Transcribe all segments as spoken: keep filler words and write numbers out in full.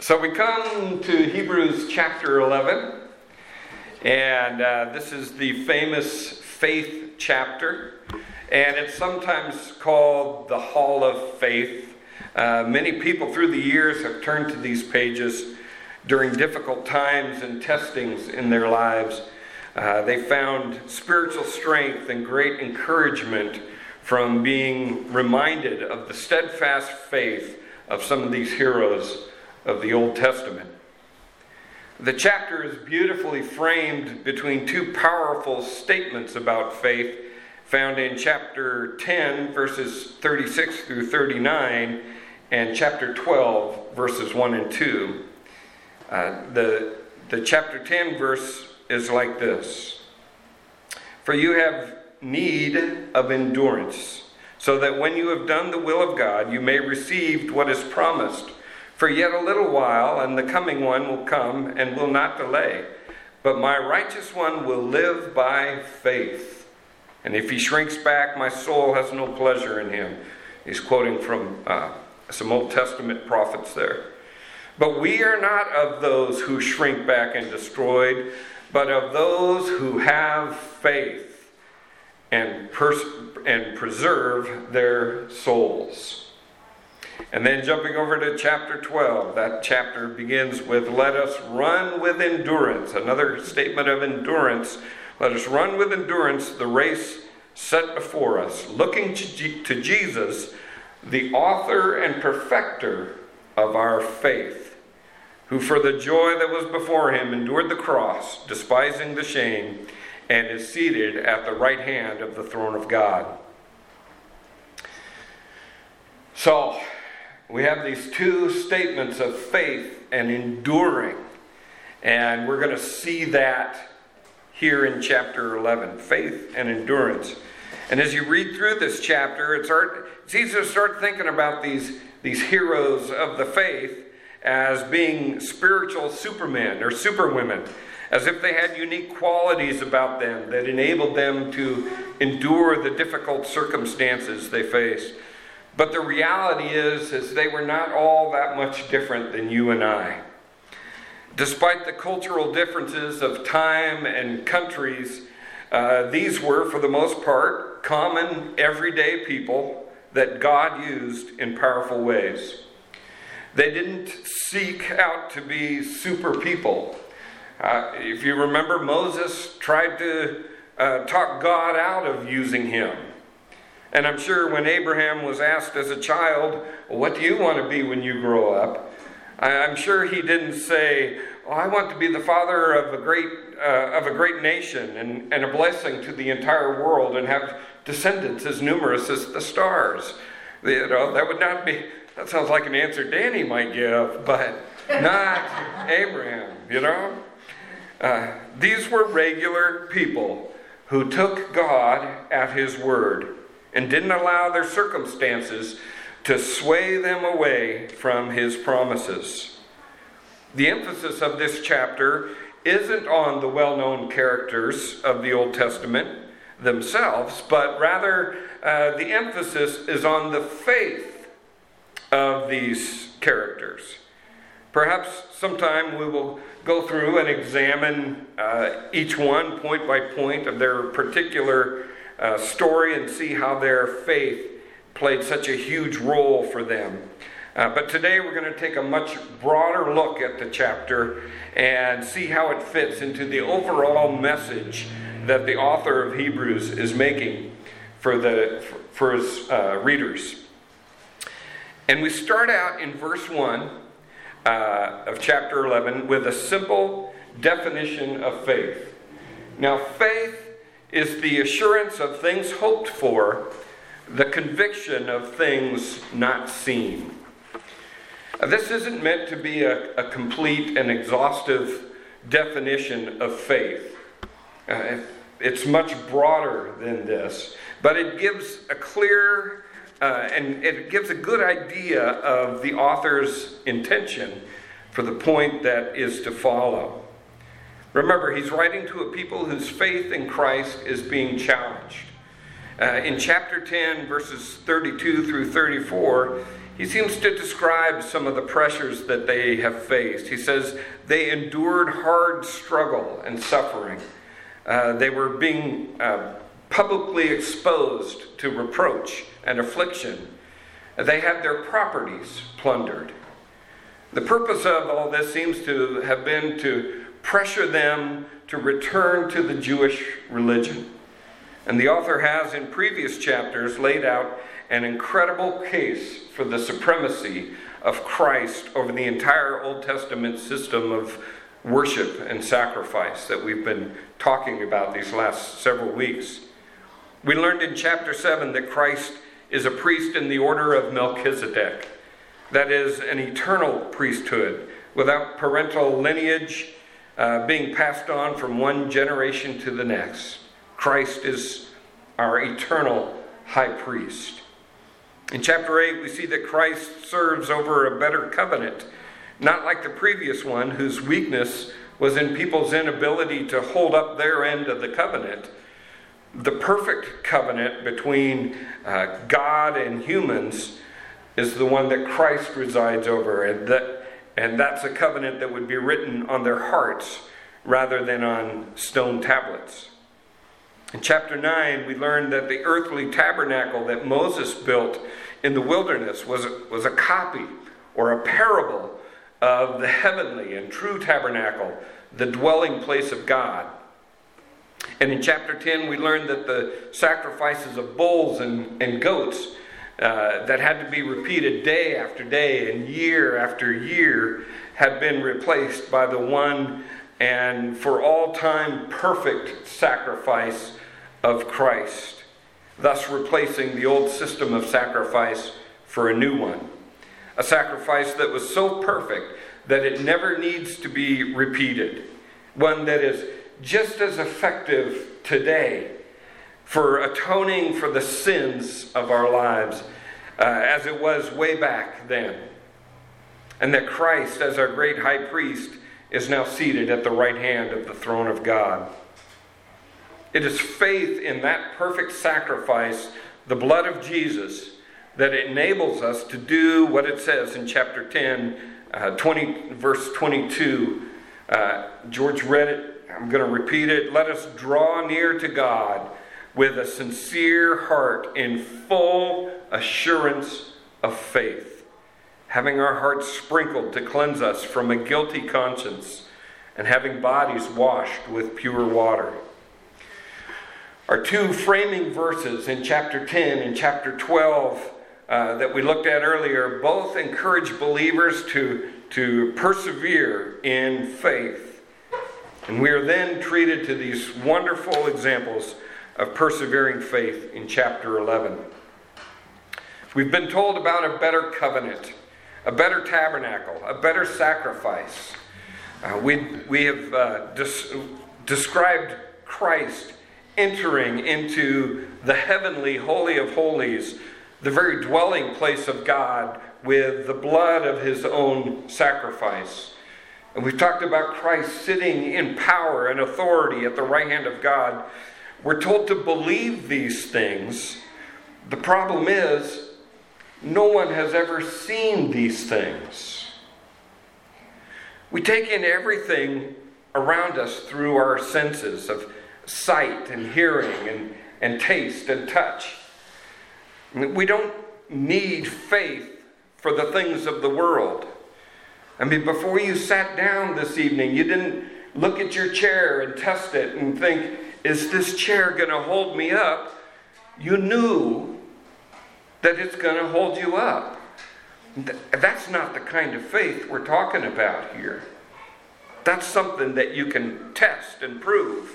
So we come to Hebrews chapter eleven, and uh, this is the famous faith chapter, and it's sometimes called the Hall of Faith. Uh, many people through the years have turned to these pages during difficult times and testings in their lives. Uh, they found spiritual strength and great encouragement from being reminded of the steadfast faith of some of these heroes of the Old Testament. The chapter is beautifully framed between two powerful statements about faith found in chapter ten, verses thirty-six through thirty-nine, and chapter twelve, verses one and two. Uh, the, the chapter ten verse is like this: "For you have need of endurance, so that when you have done the will of God, you may receive what is promised. For yet a little while, and the coming one will come and will not delay. But my righteous one will live by faith. And if he shrinks back, my soul has no pleasure in him." He's quoting from uh, some Old Testament prophets there. "But we are not of those who shrink back and destroyed, but of those who have faith and, pers- and preserve their souls." And then jumping over to chapter twelve, that chapter begins with, "Let us run with endurance." Another statement of endurance. "Let us run with endurance the race set before us, looking to, G- to Jesus, the author and perfecter of our faith, who for the joy that was before him endured the cross, despising the shame, and is seated at the right hand of the throne of God." So, we have these two statements of faith and enduring, and we're going to see that here in chapter eleven, faith and endurance. And as you read through this chapter, it's, hard, it's easy to start thinking about these, these heroes of the faith as being spiritual supermen or superwomen, as if they had unique qualities about them that enabled them to endure the difficult circumstances they faced. But the reality is, is they were not all that much different than you and I. Despite the cultural differences of time and countries, uh, these were, for the most part, common, everyday people that God used in powerful ways. They didn't seek out to be super people. Uh, if you remember, Moses tried to uh, talk God out of using him. And I'm sure when Abraham was asked as a child, "What do you want to be when you grow up?" I'm sure he didn't say, "Oh, I want to be the father of a great uh, of a great nation and, and a blessing to the entire world and have descendants as numerous as the stars." You know, that would not be, that sounds like an answer Danny might give, but not Abraham, you know. Uh, these were regular people who took God at his word and didn't allow their circumstances to sway them away from his promises. The emphasis of this chapter isn't on the well-known characters of the Old Testament themselves, but rather uh, the emphasis is on the faith of these characters. Perhaps sometime we will go through and examine uh, each one point by point of their particular Uh, story and see how their faith played such a huge role for them. Uh, but today we're going to take a much broader look at the chapter and see how it fits into the overall message that the author of Hebrews is making for the for, for his uh, readers. And we start out in verse one uh, of chapter eleven with a simple definition of faith. Now, faith is the assurance of things hoped for, the conviction of things not seen. Uh, this isn't meant to be a, a complete and exhaustive definition of faith. Uh, it's much broader than this, but it gives a clear uh, and it gives a good idea of the author's intention for the point that is to follow. Remember, he's writing to a people whose faith in Christ is being challenged. Uh, in chapter ten, verses thirty-two through thirty-four, he seems to describe some of the pressures that they have faced. He says they endured hard struggle and suffering. Uh, they were being uh, publicly exposed to reproach and affliction. They had their properties plundered. The purpose of all this seems to have been to pressure them to return to the Jewish religion. And the author has, in previous chapters, laid out an incredible case for the supremacy of Christ over the entire Old Testament system of worship and sacrifice that we've been talking about these last several weeks. We learned in chapter seven that Christ is a priest in the order of Melchizedek. That is, an eternal priesthood without parental lineage, uh, being passed on from one generation to the next. Christ is our eternal high priest. In chapter eight, we see that Christ serves over a better covenant, not like the previous one, whose weakness was in people's inability to hold up their end of the covenant. The perfect covenant between uh, God and humans is the one that Christ resides over, and that and that's a covenant that would be written on their hearts rather than on stone tablets. In chapter nine, we learned that the earthly tabernacle that Moses built in the wilderness was, was a copy or a parable of the heavenly and true tabernacle, the dwelling place of God. And in chapter ten, we learned that the sacrifices of bulls and, and goats uh, that had to be repeated day after day and year after year had been replaced by the one and for all time perfect sacrifice of Christ, thus replacing the old system of sacrifice for a new one. A sacrifice that was so perfect that it never needs to be repeated. One that is just as effective today for atoning for the sins of our lives uh, as it was way back then. And that Christ, as our great high priest, is now seated at the right hand of the throne of God. It is faith in that perfect sacrifice, the blood of Jesus, that enables us to do what it says in chapter ten, uh, twenty, verse twenty-two. Uh, George read it. I'm going to repeat it. Let us draw near to God with a sincere heart in full assurance of faith, having our hearts sprinkled to cleanse us from a guilty conscience, and having bodies washed with pure water. Our two framing verses in chapter ten and chapter twelve uh, that we looked at earlier both encourage believers to, to persevere in faith. And we are then treated to these wonderful examples of persevering faith in chapter eleven. We've been told about a better covenant, a better tabernacle, a better sacrifice. Uh, we, we have uh, des- described Christ entering into the heavenly Holy of Holies, the very dwelling place of God, with the blood of his own sacrifice. And we've talked about Christ sitting in power and authority at the right hand of God. We're told to believe these things. The problem is, no one has ever seen these things. We take in everything around us through our senses of sight and hearing and, and taste and touch. We don't need faith for the things of the world. I mean, before you sat down this evening, you didn't look at your chair and test it and think, is this chair going to hold me up? You knew that it's going to hold you up. That's not the kind of faith we're talking about here. That's something that you can test and prove.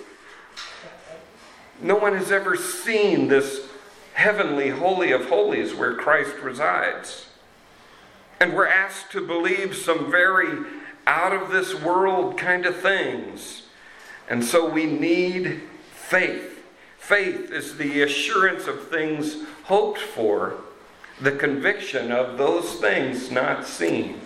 No one has ever seen this heavenly Holy of Holies where Christ resides. And we're asked to believe some very out of this world kind of things. And so we need faith. Faith is the assurance of things hoped for, the conviction of those things not seen.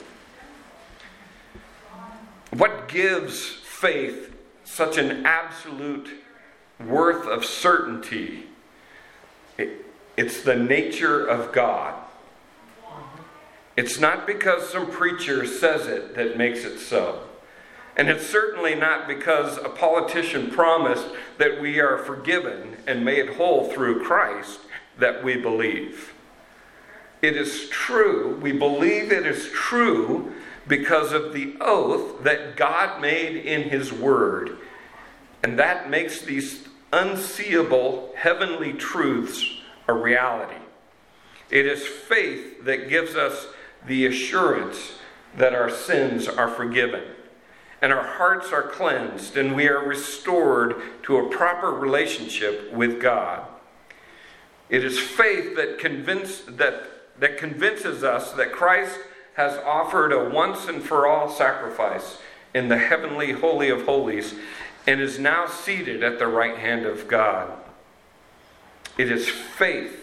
What gives faith such an absolute worth of certainty? It, it's the nature of God. It's not because some preacher says it that makes it so. And it's certainly not because a politician promised that we are forgiven and made whole through Christ that we believe. It is true, we believe it is true because of the oath that God made in His Word. And that makes these unseeable heavenly truths a reality. It is faith that gives us the assurance that our sins are forgiven, and our hearts are cleansed, and we are restored to a proper relationship with God. It is faith that convince, that, that convinces us that Christ has offered a once and for all sacrifice in the heavenly Holy of Holies and is now seated at the right hand of God. It is faith.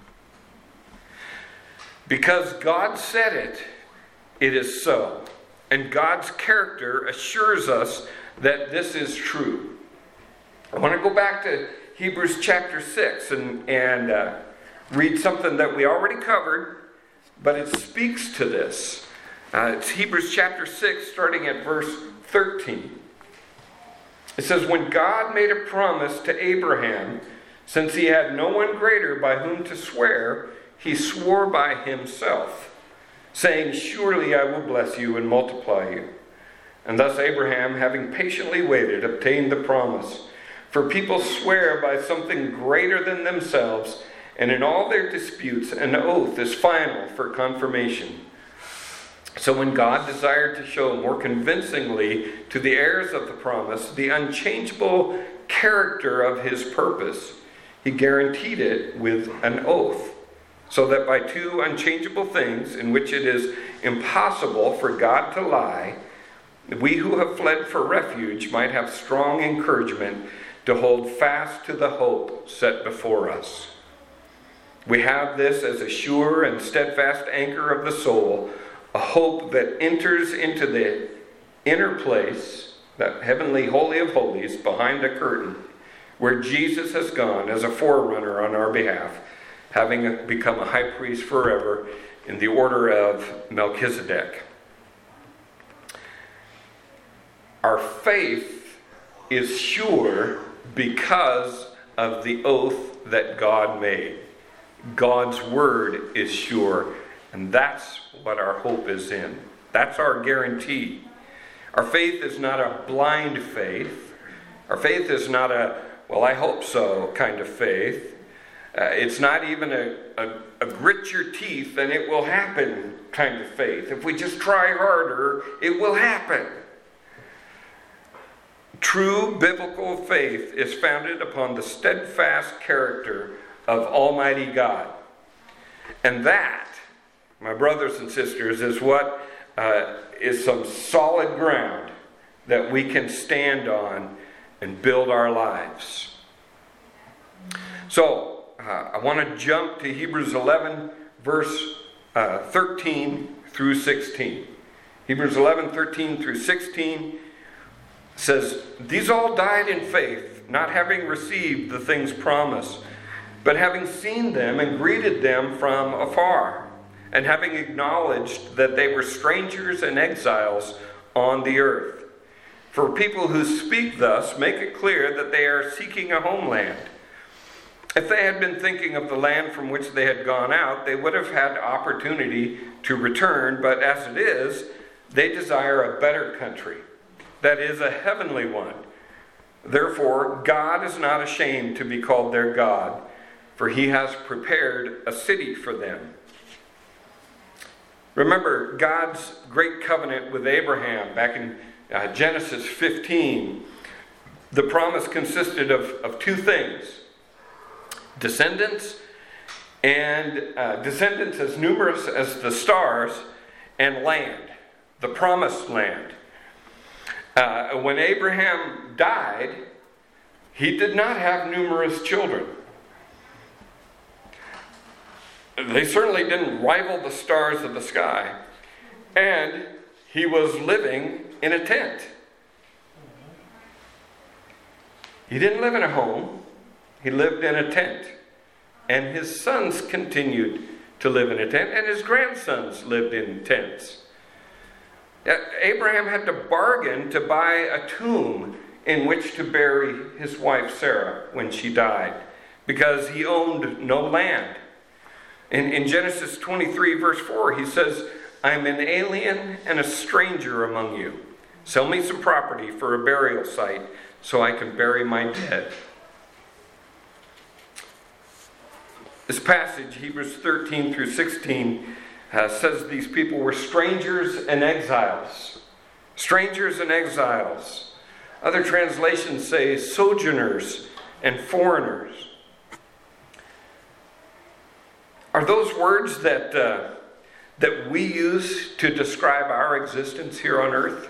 Because God said it, it is so. And God's character assures us that this is true. I want to go back to Hebrews chapter six and, and uh, read something that we already covered, but it speaks to this. Uh, it's Hebrews chapter six, starting at verse thirteen. It says, "When God made a promise to Abraham, since he had no one greater by whom to swear, he swore by himself, saying, 'Surely I will bless you and multiply you.' And thus Abraham, having patiently waited, obtained the promise. For people swear by something greater than themselves, and in all their disputes an oath is final for confirmation. So when God desired to show more convincingly to the heirs of the promise the unchangeable character of his purpose, he guaranteed it with an oath, so that by two unchangeable things in which it is impossible for God to lie, we who have fled for refuge might have strong encouragement to hold fast to the hope set before us. We have this as a sure and steadfast anchor of the soul, a hope that enters into the inner place, that heavenly Holy of Holies, behind a curtain, where Jesus has gone as a forerunner on our behalf, having become a high priest forever in the order of Melchizedek." Our faith is sure because of the oath that God made. God's word is sure, and that's what our hope is in. That's our guarantee. Our faith is not a blind faith. Our faith is not a, well, I hope so kind of faith. Uh, it's not even a, a, a grit your teeth and it will happen kind of faith. If we just try harder, it will happen. True biblical faith is founded upon the steadfast character of Almighty God. And that, my brothers and sisters, is what uh, is some solid ground that we can stand on and build our lives. So, uh, I want to jump to Hebrews eleven, verse uh, thirteen through sixteen. Hebrews eleven, thirteen through sixteen says, "These all died in faith, not having received the things promised, but having seen them and greeted them from afar, and having acknowledged that they were strangers and exiles on the earth. For people who speak thus make it clear that they are seeking a homeland. If they had been thinking of the land from which they had gone out, they would have had opportunity to return, but as it is, they desire a better country, that is, a heavenly one. Therefore, God is not ashamed to be called their God, for he has prepared a city for them." Remember God's great covenant with Abraham back in uh, Genesis fifteen. The promise consisted of, of two things: descendants, and uh, descendants as numerous as the stars, and land, the promised land. Uh, when Abraham died, he did not have numerous children. They certainly didn't rival the stars of the sky. And he was living in a tent. He didn't live in a home. He lived in a tent. And his sons continued to live in a tent, and his grandsons lived in tents. Abraham had to bargain to buy a tomb in which to bury his wife Sarah when she died, because he owned no land. In, in Genesis twenty-three, verse four, he says, "I'm an alien and a stranger among you. Sell me some property for a burial site so I can bury my dead." This passage, Hebrews thirteen through sixteen, uh, says these people were strangers and exiles. Strangers and exiles. Other translations say sojourners and foreigners. Are those words that uh, that we use to describe our existence here on earth?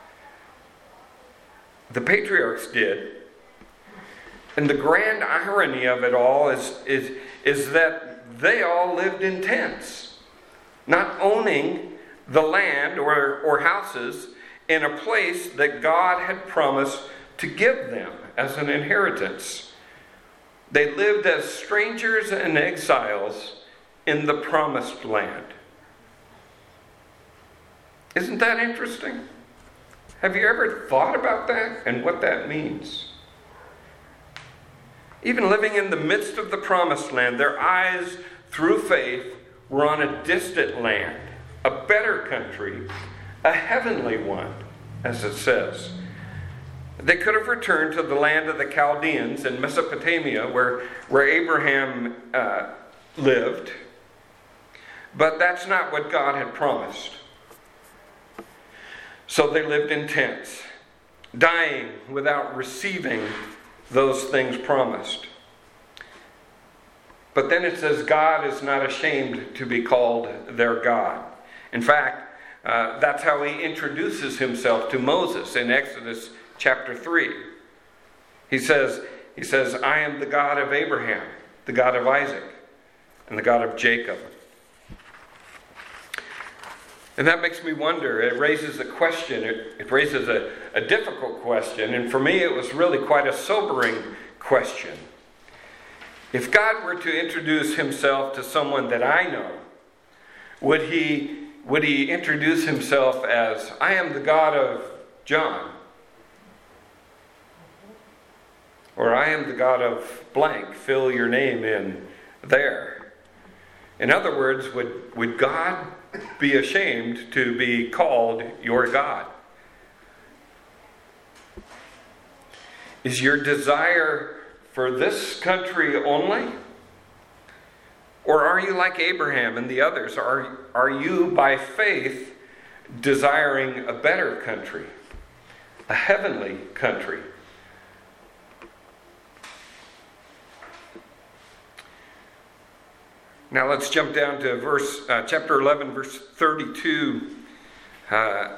The patriarchs did. And the grand irony of it all is, is, is that they all lived in tents, not owning the land or, or houses in a place that God had promised to give them as an inheritance. They lived as strangers and exiles in the promised land. Isn't that interesting? Have you ever thought about that and what that means? Even living in the midst of the promised land, their eyes, through faith, were on a distant land, a better country, a heavenly one, as it says. They could have returned to the land of the Chaldeans in Mesopotamia, where, where Abraham uh, lived, but that's not what God had promised. So they lived in tents, dying without receiving those things promised. But then it says God is not ashamed to be called their God. In fact, uh, that's how he introduces himself to Moses in Exodus chapter three. He says, he says, "I am the God of Abraham, the God of Isaac, and the God of Jacob." And that makes me wonder. It raises a question. It, it raises a, a difficult question. And for me, it was really quite a sobering question. If God were to introduce himself to someone that I know, would he, would he introduce himself as, "I am the God of John"? Or, "I am the God of blank, fill your name in there"? In other words, would, would God be ashamed to be called your God? Is your desire for this country only? Or are you like Abraham and the others? Are, are you by faith desiring a better country, a heavenly country? Now let's jump down to verse uh, chapter eleven, verse thirty-two. Uh,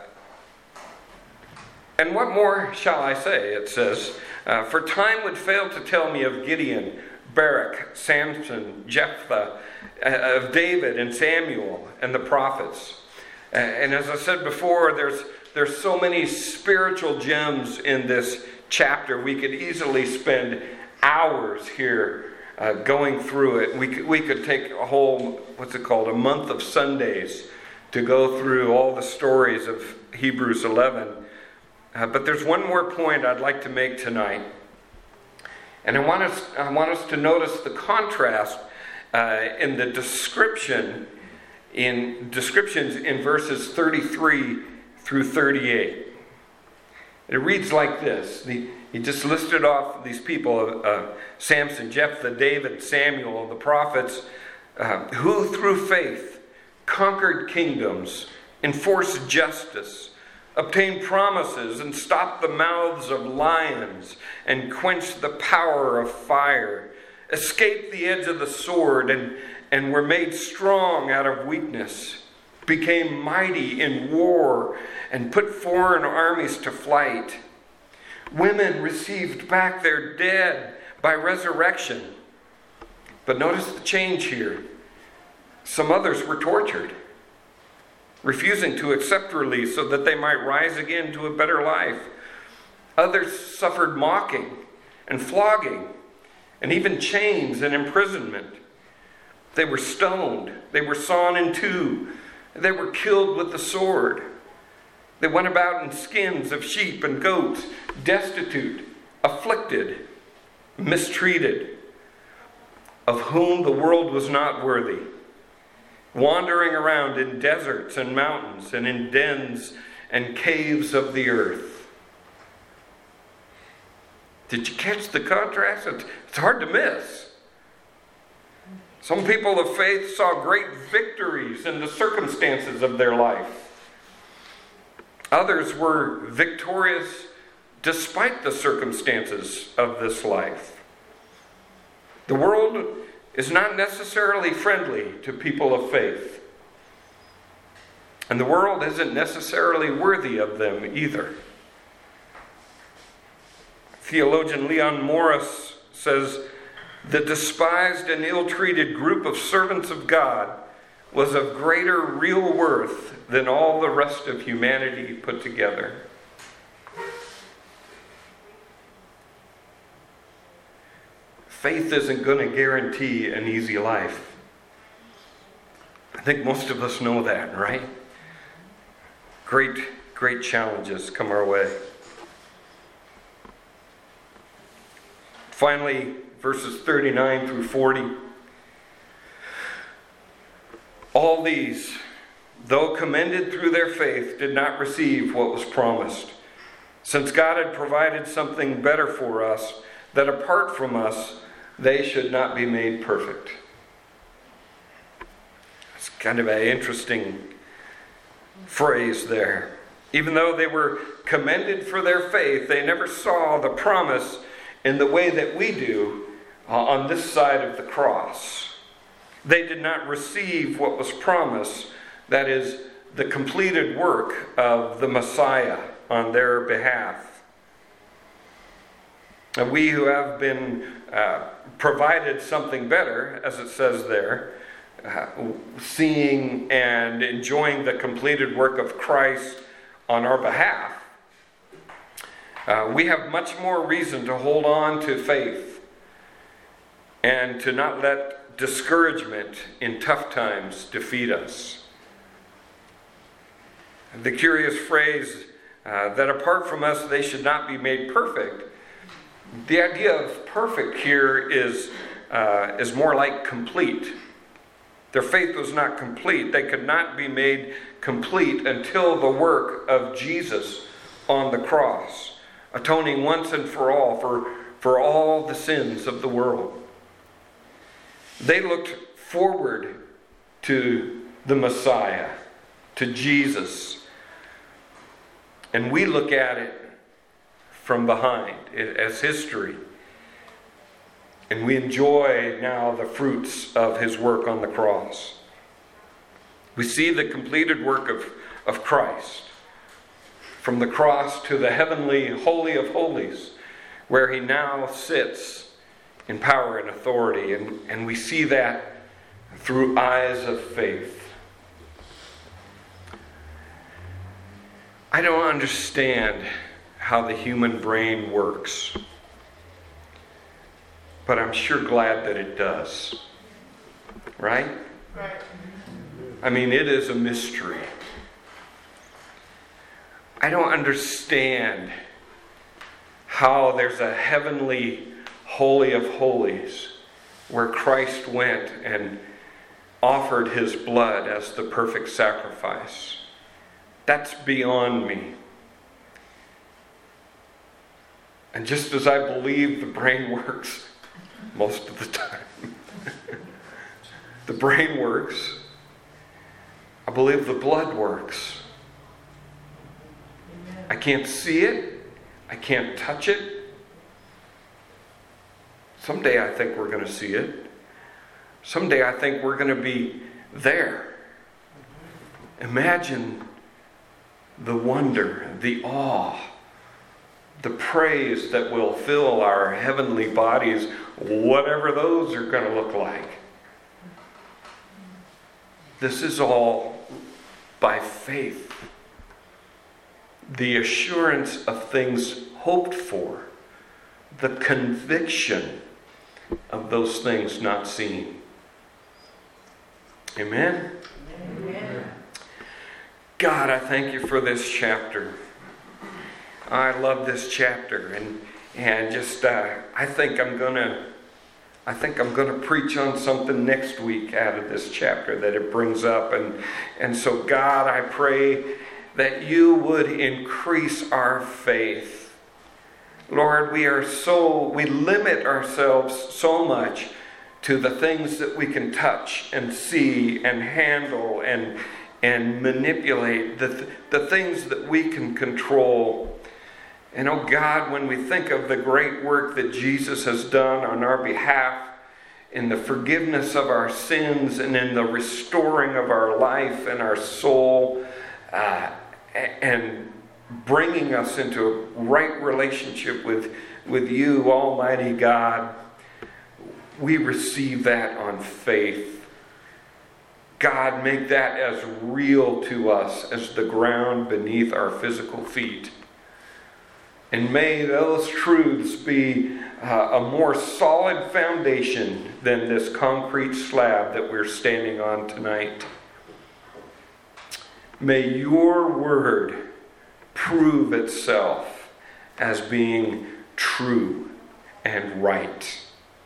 and what more shall I say? It says, uh, "For time would fail to tell me of Gideon, Barak, Samson, Jephthah, uh, of David and Samuel and the prophets." Uh, and as I said before, there's there's so many spiritual gems in this chapter. We could easily spend hours here Uh, going through it. We could, we could take a whole, what's it called, a month of Sundays to go through all the stories of Hebrews eleven. Uh, but there's one more point I'd like to make tonight. And I want us, I want us to notice the contrast uh, in the description, in descriptions in verses thirty-three through thirty-eight. It reads like this. The, he just listed off these people, uh, Samson, Jephthah, David, Samuel, the prophets, uh, who through faith conquered kingdoms, enforced justice, obtained promises, and stopped the mouths of lions, and quenched the power of fire, escaped the edge of the sword, and, and were made strong out of weakness, became mighty in war, and put foreign armies to flight. Women received back their dead by resurrection. But notice the change here. Some others were tortured, refusing to accept release so that they might rise again to a better life. Others suffered mocking and flogging and even chains and imprisonment. They were stoned. They were sawn in two. They were killed with the sword. They went about in skins of sheep and goats, destitute, afflicted, mistreated, of whom the world was not worthy, wandering around in deserts and mountains and in dens and caves of the earth. Did you catch the contrast? It's hard to miss. Some people of faith saw great victories in the circumstances of their life. Others were victorious despite the circumstances of this life. The world is not necessarily friendly to people of faith. And the world isn't necessarily worthy of them either. Theologian Leon Morris says, "The despised and ill-treated group of servants of God was of greater real worth than all the rest of humanity put together." Faith isn't going to guarantee an easy life. I think most of us know that, right? Great, great challenges come our way. Finally, verses thirty-nine through forty. All these, though commended through their faith, did not receive what was promised, since God had provided something better for us, that apart from us, they should not be made perfect. It's kind of an interesting phrase there. Even though they were commended for their faith, they never saw the promise in the way that we do uh, on this side of the cross. They did not receive what was promised, that is, the completed work of the Messiah on their behalf. And we who have been uh, provided something better, as it says there, uh, seeing and enjoying the completed work of Christ on our behalf, uh, we have much more reason to hold on to faith and to not let discouragement in tough times defeat us. The curious phrase uh, that apart from us they should not be made perfect, the idea of perfect here is, uh, is more like complete. Their faith was not complete. They could not be made complete until the work of Jesus on the cross, atoning once and for all for, for all the sins of the world. They looked forward to the Messiah, to Jesus. And we look at it from behind as history. And we enjoy now the fruits of his work on the cross. We see the completed work of, of Christ. From the cross to the heavenly Holy of Holies, where he now sits in power and authority. And, and we see that through eyes of faith. I don't understand how the human brain works, but I'm sure glad that it does. Right? Right. I mean, it is a mystery. I don't understand how there's a heavenly Holy of Holies where Christ went and offered his blood as the perfect sacrifice. That's beyond me. And just as I believe the brain works most of the time, the brain works, I believe the blood works. I can't see it. I can't touch it. Someday I think we're going to see it. Someday I think we're going to be there. Imagine the wonder, the awe, the praise that will fill our heavenly bodies, whatever those are going to look like. This is all by faith. The assurance of things hoped for, the conviction of those things not seen. Amen? Amen. God, I thank you for this chapter. I love this chapter, and and just uh, I think I'm gonna I think I'm gonna preach on something next week out of this chapter that it brings up, and and so God, I pray that you would increase our faith. Lord, we are so we limit ourselves so much to the things that we can touch and see and handle and and manipulate, the the things that we can control. And oh God, when we think of the great work that Jesus has done on our behalf in the forgiveness of our sins and in the restoring of our life and our soul, uh, and bringing us into a right relationship with, with you, Almighty God, we receive that on faith. God, make that as real to us as the ground beneath our physical feet. And may those truths be uh, a more solid foundation than this concrete slab that we're standing on tonight. May your word prove itself as being true and right.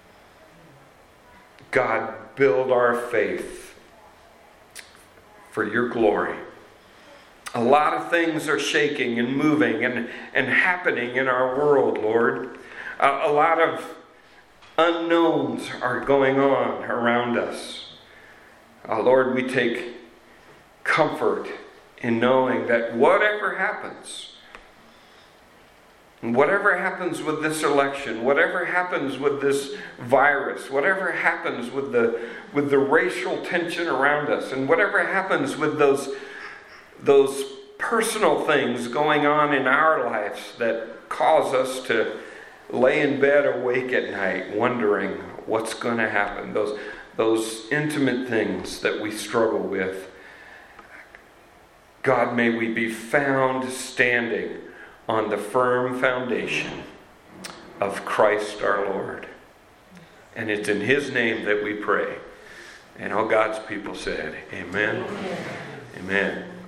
God, build our faith for your glory. A lot of things are shaking and moving and, and happening in our world, Lord. Uh, a lot of unknowns are going on around us. Uh, Lord, we take comfort in knowing that whatever happens, whatever happens with this election, whatever happens with this virus, whatever happens with the with the racial tension around us, and whatever happens with those those personal things going on in our lives that cause us to lay in bed awake at night wondering what's going to happen, those those intimate things that we struggle with. God, may we be found standing on the firm foundation of Christ our Lord. And it's in his name that we pray. And all God's people said, amen. Amen. Amen.